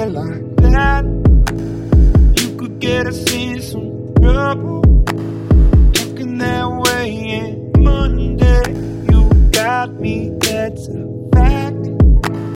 it like that. You could get us in some trouble. Looking that way, and Monday you got me